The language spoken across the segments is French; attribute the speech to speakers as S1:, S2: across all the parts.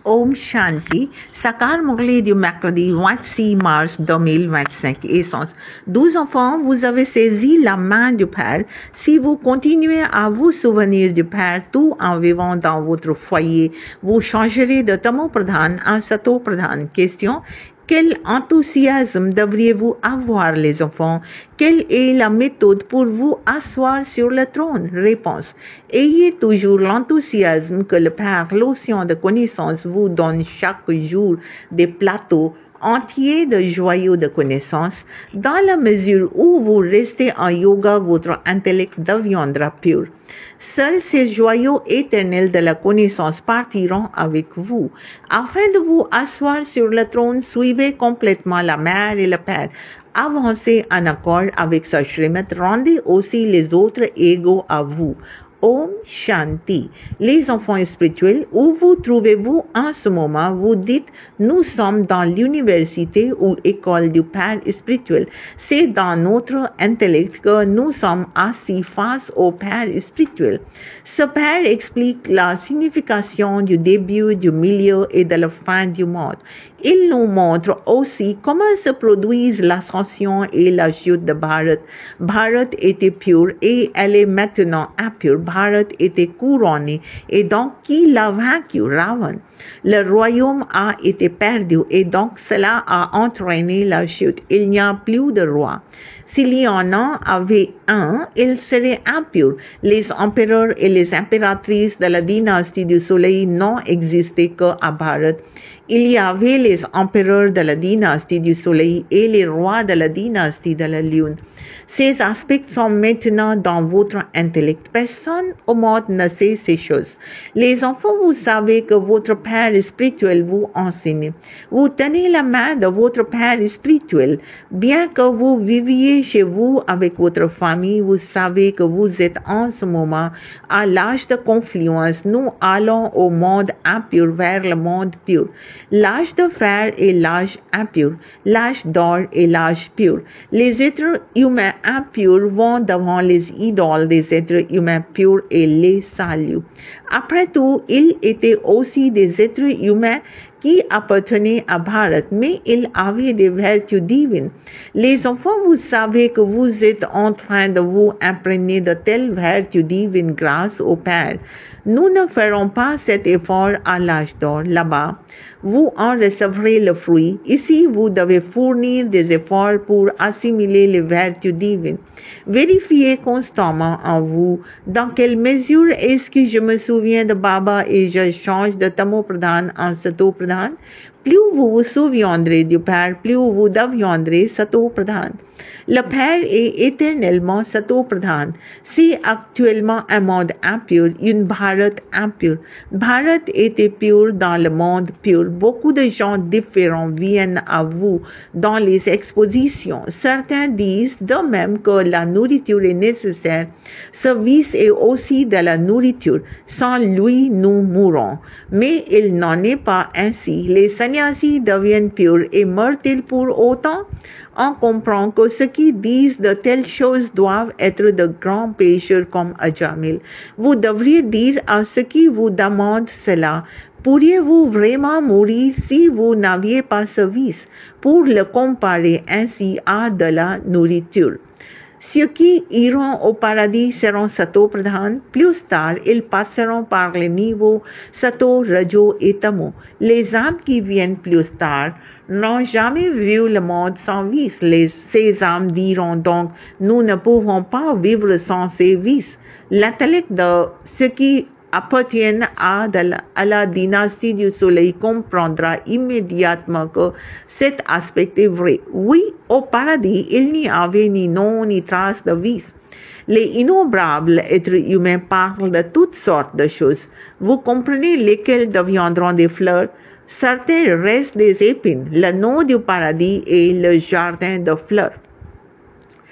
S1: Om Shanti, Sakar Murli du mercredi 26 mars 2025. Essence. 12 enfants, vous avez saisi la main du Père. Si vous continuez à vous souvenir du Père tout en vivant dans votre foyer, vous changerez de Tamo Pradhan en Sato Pradhan. Question. Quel enthousiasme devriez-vous avoir, les enfants? Quelle est la méthode pour vous asseoir sur le trône? Réponse. Ayez toujours l'enthousiasme que le Père, l'océan de connaissance, vous donne chaque jour des plateaux entiers de joyaux de connaissance. Dans la mesure où vous restez en yoga, votre intellect deviendra pur. Seuls ces joyaux éternels de la connaissance partiront avec vous. Afin de vous asseoir sur le trône, suivez complètement la mère et le père. Avancez en accord avec sa Shrimat, rendez aussi les autres égaux à vous. Om Shanti. Les enfants spirituels, où vous trouvez-vous en ce moment? Vous dites, nous sommes dans l'université ou école du Père spirituel. C'est dans notre intellect que nous sommes assis face au Père spirituel. Ce Père explique la signification du début, du milieu et de la fin du monde. Il nous montre aussi comment se produisent l'ascension et la chute de Bharat. Bharat était pur et elle est maintenant impure. Bharat était couronné et donc qui l'a vaincu? Ravan. Le royaume a été perdu et donc cela a entraîné la chute. Il n'y a plus de roi. S'il y en avait un, il serait impur. Les empereurs et les impératrices de la dynastie du soleil n'ont existé qu'à Bharat. Il y avait les empereurs de la dynastie du soleil et les rois de la dynastie de la lune. Ces aspects sont maintenant dans votre intellect. Personne au monde ne sait ces choses. Les enfants, vous savez que votre Père spirituel vous enseigne. Vous tenez la main de votre Père spirituel. Bien que vous viviez chez vous avec votre famille, vous savez que vous êtes en ce moment à l'âge de confluence. Nous allons au monde impur vers le monde pur. L'âge de fer est l'âge impur. L'âge d'or est l'âge pur. Les êtres humains impurs vont devant les idoles des êtres humains purs et les saluent. Après tout, ils étaient aussi des êtres humains qui appartenaient à Bharat, mais ils avaient des vertus divines. Les enfants, vous savez que vous êtes en train de vous imprégner de telles vertus divines grâce au Père. Nous ne ferons pas cet effort à l'âge d'or. Là-bas, vous en recevrez le fruit. Ici, vous devez fournir des efforts pour assimiler les vertus divines. Vérifiez constamment en vous dans quelle mesure est-ce que je me souviens de Baba et je change de Tamo Pradhan en Sato Pradhan. Plus vous vous souviendrez du Père, plus vous deviendrez Sato Pradhan. Le Père est éternellement Sato Pradhan. C'est actuellement un monde impur, une Bharat impure. Bharat était pur dans le monde pur. Beaucoup de gens différents viennent à vous dans les expositions. Certains disent de même que la nourriture est nécessaire. Ce vice est aussi de la nourriture. Sans lui, nous mourrons. Mais il n'en est pas ainsi. Les sannyasis deviennent purs et meurent-ils pour autant? On comprend que ceux qui disent de telles choses doivent être de grands pécheurs comme Ajamil. Vous devriez dire à ceux qui vous demandent cela, pourriez-vous vraiment mourir si vous n'aviez pas ce vice, pour le comparer ainsi à de la nourriture? Ceux qui iront au paradis seront Sato Pradhan. Plus tard, ils passeront par les niveaux Sato, Rajo et Tamo. Les âmes qui viennent plus tard n'ont jamais vu le monde sans vices. Ces âmes diront donc, nous ne pouvons pas vivre sans ces vices. L'intellect de ceux qui appartiennent à la dynastie du soleil comprendra immédiatement que cet aspect est vrai. Oui, au paradis, il n'y avait ni nom ni trace de vice. Les innombrables êtres humains parlent de toutes sortes de choses. Vous comprenez lesquelles deviendront des fleurs? Certains restent des épines. Le nom du paradis est le jardin de fleurs.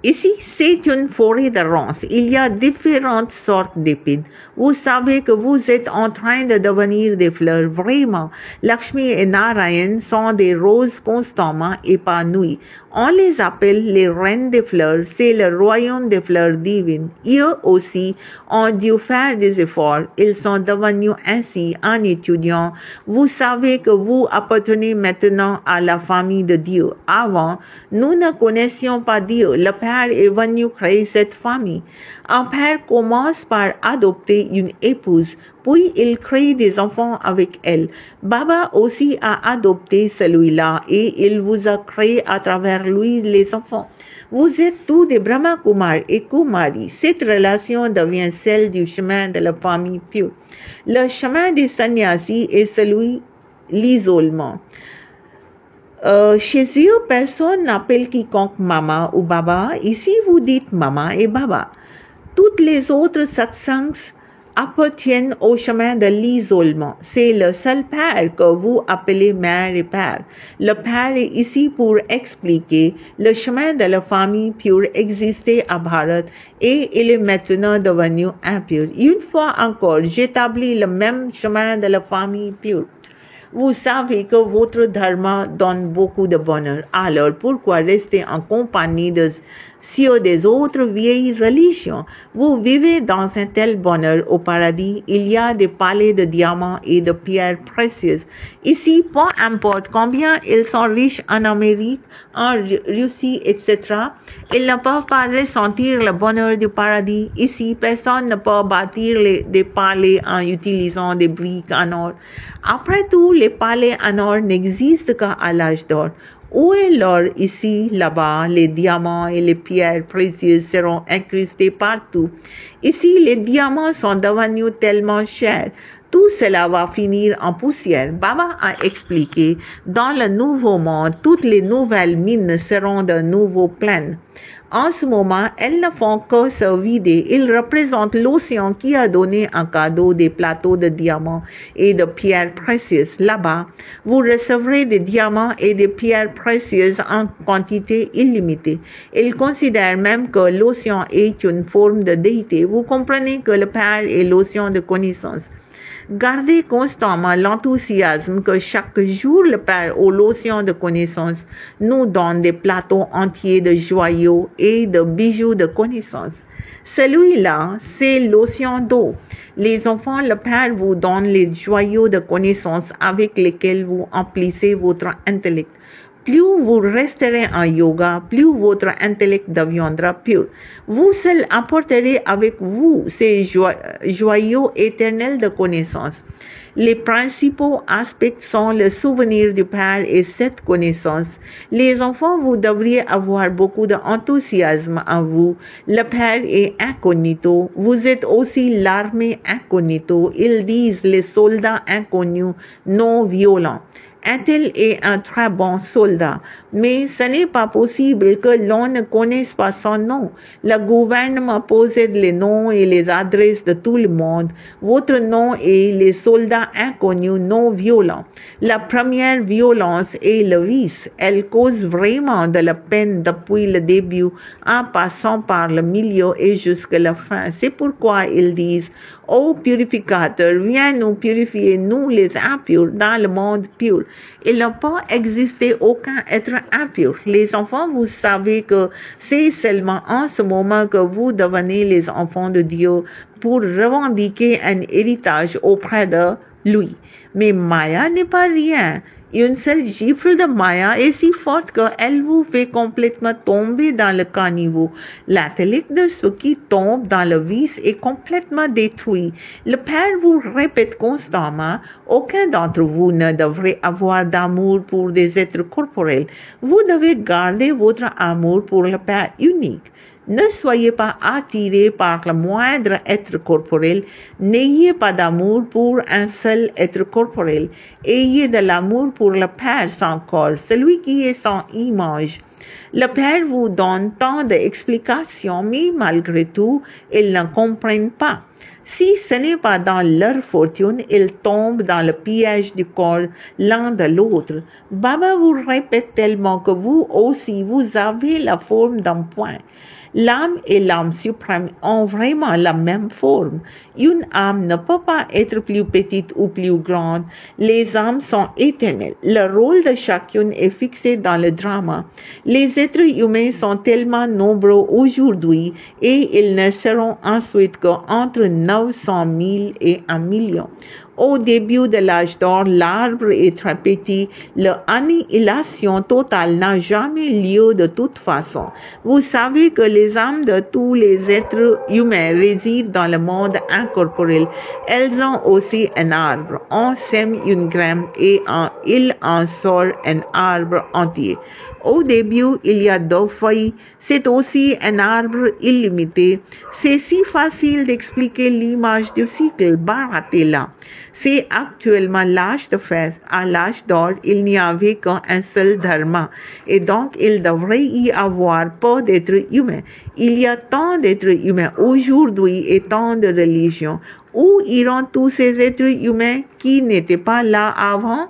S1: Ici, c'est une forêt de ronces. Il y a différentes sortes d'épines. Vous savez que vous êtes en train de devenir des fleurs. Vraiment, Lakshmi et Narayan sont des roses constamment épanouies. On les appelle les reines des fleurs. C'est le royaume des fleurs divines. Eux aussi ont dû faire des efforts. Ils sont devenus ainsi en étudiant. Vous savez que vous appartenez maintenant à la famille de Dieu. Avant, nous ne connaissions pas Dieu. Le Père est venu créer cette famille. Un père commence par adopter une épouse, puis il crée des enfants avec elle. Baba aussi a adopté celui-là et il vous a créé à travers lui les enfants. Vous êtes tous des Brahma Kumar et Kumari. Cette relation devient celle du chemin de la famille pure. Le chemin des sannyasis est celui l'isolement. Chez eux, personne n'appelle quiconque maman ou baba. Ici, vous dites maman et baba. Toutes les autres satsangs appartiennent au chemin de l'isolement. C'est le seul père que vous appelez mère et père. Le père est ici pour expliquer le chemin de la famille pure existait à Bharat et il est maintenant devenu impur. Une fois encore, j'établis le même chemin de la famille pure. Vous savez que votre dharma donne beaucoup de bonheur. Alors, pourquoi rester en compagnie de ceux des autres vieilles religions? Vous vivez dans un tel bonheur au paradis. Il y a des palais de diamants et de pierres précieuses. Ici, peu importe combien ils sont riches en Amérique, en Russie, etc., ils ne peuvent pas ressentir le bonheur du paradis. Ici, personne ne peut bâtir des palais en utilisant des briques en or. Après tout, les palais en or n'existent qu'à l'âge d'or. Où est l'or ici, là-bas? Les diamants et les pierres précieuses seront incrustés partout. Ici, les diamants sont devenus tellement chers. Tout cela va finir en poussière. Baba a expliqué, dans le nouveau monde, toutes les nouvelles mines seront de nouveau pleines. En ce moment, elles ne font que se vider. Ils représentent l'océan qui a donné en cadeau des plateaux de diamants et de pierres précieuses. Là-bas, vous recevrez des diamants et des pierres précieuses en quantité illimitée. Ils considèrent même que l'océan est une forme de déité. Vous comprenez que le Père est l'océan de connaissance. Gardez constamment l'enthousiasme que chaque jour le Père ou l'océan de connaissance nous donne des plateaux entiers de joyaux et de bijoux de connaissance. Celui-là, c'est l'océan d'eau. Les enfants, le Père vous donne les joyaux de connaissance avec lesquels vous emplissez votre intellect. Plus vous resterez en yoga, plus votre intellect deviendra pur. Vous seul apporterez avec vous ces joyaux éternels de connaissance. Les principaux aspects sont le souvenir du Père et cette connaissance. Les enfants, vous devriez avoir beaucoup d'enthousiasme en vous. Le Père est incognito. Vous êtes aussi l'armée incognito. Ils disent les soldats inconnus, non violents. Un tel est un très bon soldat, mais ce n'est pas possible que l'on ne connaisse pas son nom. Le gouvernement possède les noms et les adresses de tout le monde. Votre nom est les soldats inconnus non violents. La première violence est le vice. Elle cause vraiment de la peine depuis le début en passant par le milieu et jusqu'à la fin. C'est pourquoi ils disent: ô purificateur, viens nous purifier, nous les impurs, dans le monde pur. Il ne peut exister aucun être impur. Les enfants, vous savez que c'est seulement en ce moment que vous devenez les enfants de Dieu pour revendiquer un héritage auprès de lui. Mais Maya n'est pas rien. Une seule gifle de Maya est si forte qu'elle vous fait complètement tomber dans le caniveau. L'intellect de ceux qui tombent dans le vice est complètement détruit. Le Père vous répète constamment: aucun d'entre vous ne devrait avoir d'amour pour des êtres corporels. Vous devez garder votre amour pour le Père unique. Ne soyez pas attirés par le moindre être corporel. N'ayez pas d'amour pour un seul être corporel. Ayez de l'amour pour le Père sans corps, celui qui est sans image. Le Père vous donne tant d'explications, mais malgré tout, ils ne comprennent pas. Si ce n'est pas dans leur fortune, ils tombent dans le piège du corps l'un de l'autre. Baba vous répète tellement que vous aussi, vous avez la forme d'un point. L'âme et l'âme suprême ont vraiment la même forme. Une âme ne peut pas être plus petite ou plus grande. Les âmes sont éternelles. Le rôle de chacune est fixé dans le drama. Les êtres humains sont tellement nombreux aujourd'hui et ils ne seront ensuite qu'entre 900 000 et 1 million. Au début de l'âge d'or, l'arbre est très petit. L'annihilation totale n'a jamais lieu de toute façon. Vous savez que les âmes de tous les êtres humains résident dans le monde incorporel. Elles ont aussi un arbre. On sème une graine et il en sort un arbre entier. Au début, il y a 2 feuilles. C'est aussi un arbre illimité. C'est si facile d'expliquer l'image du cycle Bharatela. C'est actuellement l'âge de fer. À l'âge d'or, il n'y avait qu'un seul dharma. Et donc, il devrait y avoir peu d'êtres humains. Il y a tant d'êtres humains aujourd'hui et tant de religions. Où iront tous ces êtres humains qui n'étaient pas là avant?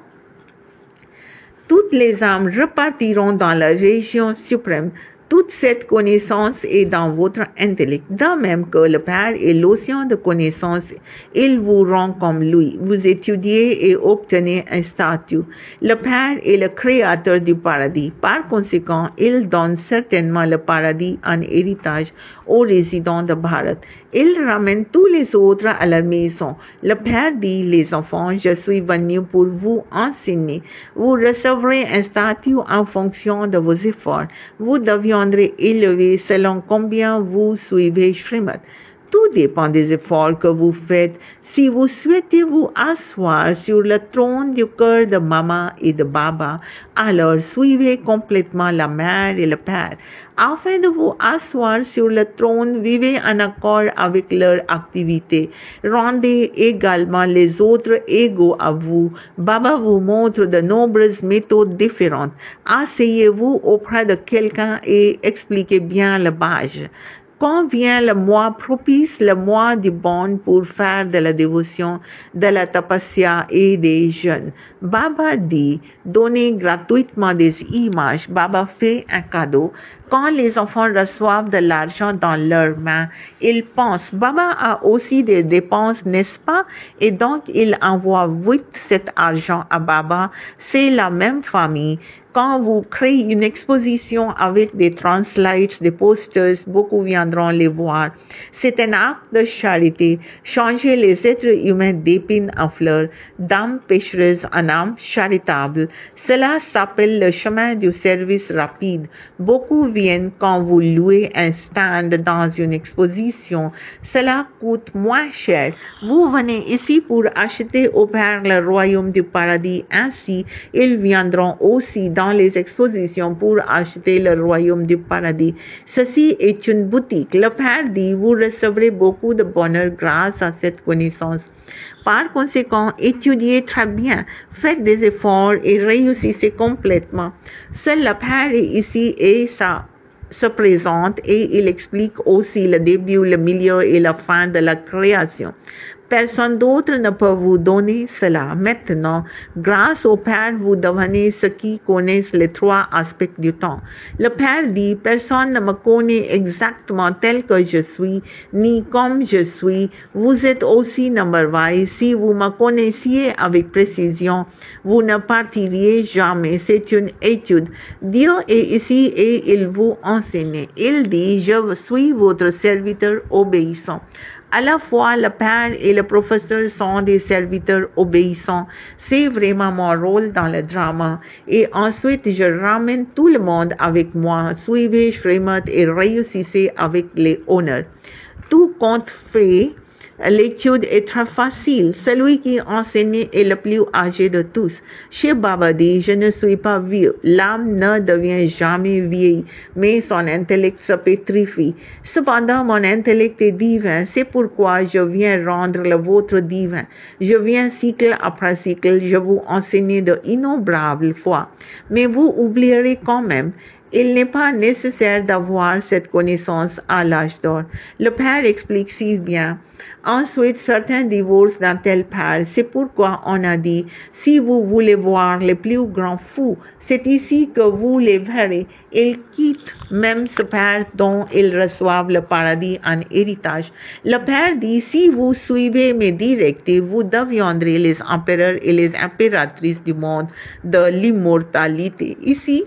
S1: Toutes les âmes repartiront dans la région suprême. Toute cette connaissance est dans votre intellect. De même que le Père est l'océan de connaissance, il vous rend comme lui. Vous étudiez et obtenez un statut. Le Père est le créateur du paradis. Par conséquent, il donne certainement le paradis en héritage aux résidents de Bharat. Il ramène tous les autres à la maison. Le Père dit, les enfants, je suis venu pour vous enseigner. Vous recevrez un statut en fonction de vos efforts. Vous deviendrez élevé selon combien vous suivez Srimad. Tout dépend des efforts que vous faites. Si vous souhaitez vous asseoir sur le trône du cœur de Maman et de Baba, alors suivez complètement la mère et le père. Afin de vous asseoir sur le trône, vivez en accord avec leur activité. Rendez également les autres égaux à vous. Baba vous montre de nombreuses méthodes différentes. Asseyez-vous auprès de quelqu'un et expliquez bien le bhaj. Quand vient le mois propice, le mois du bon pour faire de la dévotion, de la tapasya et des jeûnes, Baba dit, donnez gratuitement des images. Baba fait un cadeau. Quand les enfants reçoivent de l'argent dans leurs mains, ils pensent, Baba a aussi des dépenses, n'est-ce pas? Et donc, ils envoient vite cet argent à Baba. C'est la même famille. Quand vous créez une exposition avec des translates, des posters, beaucoup viendront les voir. C'est un acte de charité. Changer les êtres humains d'épines en fleurs, d'âmes péchereuses en âmes charitables. Cela s'appelle le chemin du service rapide. Beaucoup viennent quand vous louez un stand dans une exposition. Cela coûte moins cher. Vous venez ici pour acheter au Père le royaume du paradis. Ainsi, ils viendront aussi dans les expositions pour acheter le royaume du paradis. Ceci est une boutique. Le Père dit, vous recevrez beaucoup de bonheur grâce à cette connaissance. Par conséquent, étudiez très bien, faites des efforts et réussissez complètement. Seul le Père est ici et ça se présente et il explique aussi le début, le milieu et la fin de la création. Personne d'autre ne peut vous donner cela. Maintenant, grâce au Père, vous devenez ceux qui connaissent les 3 aspects du temps. Le Père dit, personne ne me connaît exactement tel que je suis, ni comme je suis. Vous êtes aussi number wise. Si vous me connaissiez avec précision, vous ne partiriez jamais. C'est une étude. Dieu est ici et il vous enseigne. Il dit, je suis votre serviteur obéissant. À la fois, le Père et le professeur sont des serviteurs obéissants. C'est vraiment mon rôle dans le drama. Et ensuite, je ramène tout le monde avec moi. Suivez Srimad et réussissez avec les honneurs. Tout compte fait, l'étude est très facile. Celui qui enseigne est le plus âgé de tous. Chez Baba dit, je ne suis pas vieux. L'âme ne devient jamais vieille, mais son intellect se pétrifie. Cependant, mon intellect est divin. C'est pourquoi je viens rendre le vôtre divin. Je viens cycle après cycle. Je vous enseigne de innombrables fois. Mais vous oublierez quand même. Il n'est pas nécessaire d'avoir cette connaissance à l'âge d'or. Le père explique si bien. Ensuite, certains divorcent d'un tel père. C'est pourquoi on a dit, si vous voulez voir les plus grands fous, c'est ici que vous les verrez. Ils quittent même ce père dont ils reçoivent le paradis en héritage. Le père dit, si vous suivez mes directives, vous deviendrez les empereurs et les impératrices du monde de l'immortalité. Ici,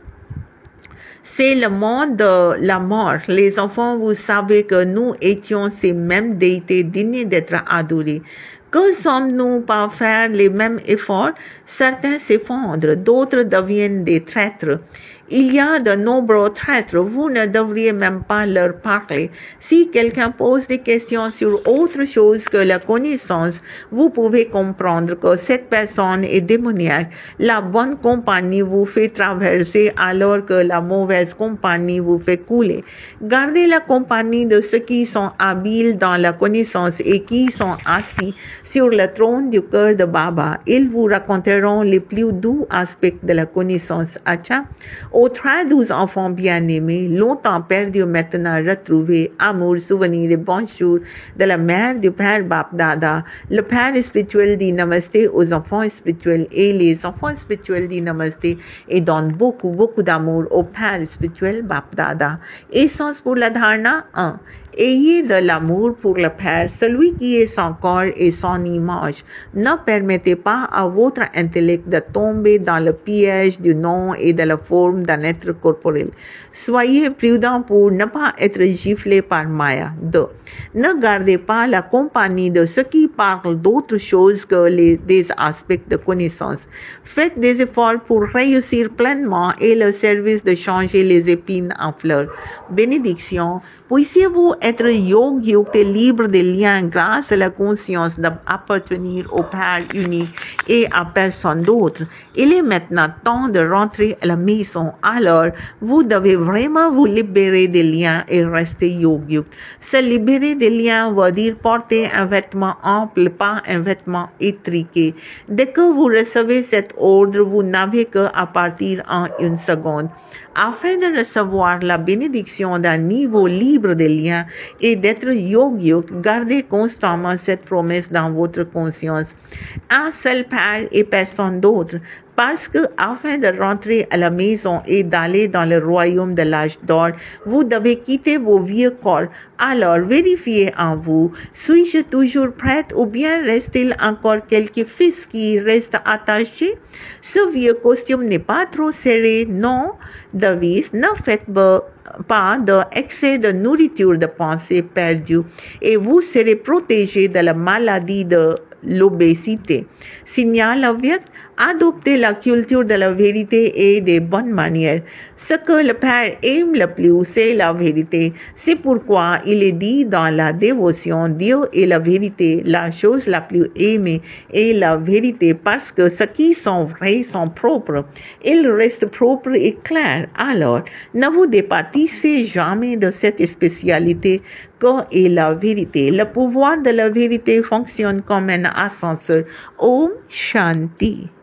S1: c'est le monde de la mort. Les enfants, vous savez que nous étions ces mêmes déités dignes d'être adorés. Que sommes-nous pas faire les mêmes efforts? Certains s'effondrent, d'autres deviennent des traîtres. Il y a de nombreux traîtres, vous ne devriez même pas leur parler. Si quelqu'un pose des questions sur autre chose que la connaissance, vous pouvez comprendre que cette personne est démoniaque. La bonne compagnie vous fait traverser alors que la mauvaise compagnie vous fait couler. Gardez la compagnie de ceux qui sont habiles dans la connaissance et qui sont assis sur le trône du cœur de Baba. Ils vous raconteront les plus doux aspects de la connaissance. Acha, aux 12 enfants bien-aimés, longtemps perdus, maintenant retrouvés, amour, souvenirs et bonjour de la mère du Père Bap-Dada. Le Père spirituel dit Namasté aux enfants spirituels et les enfants spirituels dit Namasté et donnent beaucoup d'amour au Père spirituel Bap-Dada. Essence pour la dharana 1. Ayez de l'amour pour le Père, celui qui est son corps et son image. Ne permettez pas à votre intellect de tomber dans le piège du nom et de la forme d'un être corporel. Soyez prudent pour ne pas être giflé par Maya. 2. Ne gardez pas la compagnie de ceux qui parlent d'autre chose que des aspects de connaissance. Faites des efforts pour réussir pleinement et le service de changer les épines en fleurs. Bénédiction. Puissiez-vous être yogique et libre des liens grâce à la conscience d'appartenir au Père unique et à personne d'autre. Il est maintenant temps de rentrer à la maison. Alors, vous devez vraiment vous libérer des liens et rester yogique. Se libérer des liens veut dire porter un vêtement ample, pas un vêtement étriqué. Dès que vous recevez cet ordre, vous n'avez qu'à partir en une seconde. Afin de recevoir la bénédiction d'un niveau libre des liens et d'être yogique, gardez constamment cette promesse dans votre conscience. Un seul Père et personne d'autre. Parce que, afin de rentrer à la maison et d'aller dans le royaume de l'âge d'or, vous devez quitter vos vieux corps. Alors, vérifiez en vous. Suis-je toujours prête ou bien reste-t-il encore quelques fils qui restent attachés? Ce vieux costume n'est pas trop serré, non? Devise, ne faites pas d'excès de nourriture de pensée perdue et vous serez protégé de la maladie de l'obésité. Signal avyak, adoptez la culture de la vérité et des bonnes manières. Ce que le Père aime le plus, c'est la vérité. C'est pourquoi il est dit dans la dévotion, Dieu est la vérité, la chose la plus aimée est la vérité, parce que ceux qui sont vrais sont propres. Ils restent propres et clairs. Alors, ne vous départissez jamais de cette spécialité que est la vérité. Le pouvoir de la vérité fonctionne comme un ascenseur. Om Shanti.